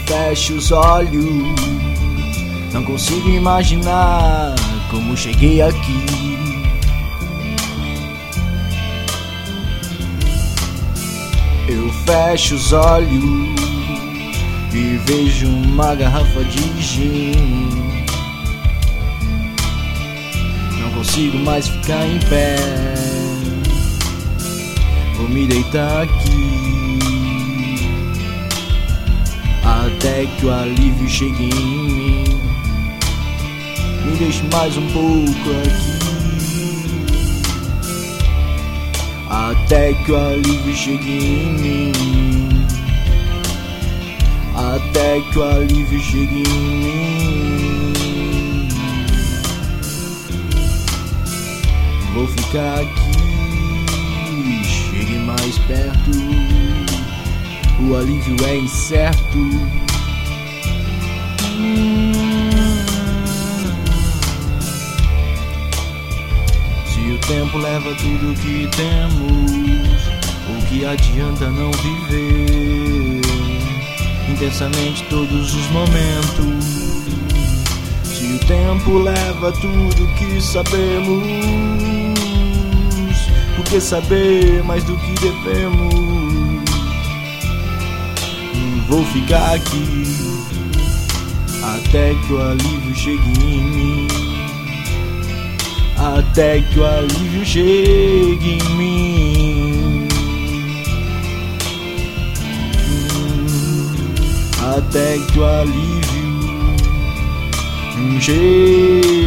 fecho os olhos, não consigo imaginar como cheguei aqui. Eu fecho os olhos e vejo uma garrafa de gin. Não consigo mais ficar em pé, vou me deitar aqui até que o alívio chegue em mim. Me deixe mais um pouco aqui até que o alívio chegue em mim. Até que o alívio chegue em mim. Vou ficar aqui, chegue mais perto. O alívio é incerto. Se o tempo leva tudo que temos, o que adianta não viver intensamente todos os momentos? Se o tempo leva tudo que sabemos, por que saber mais do que devemos? Vou ficar aqui até que o alívio chegue em mim. Até que o alívio chegue em mim. Até que o alívio chegue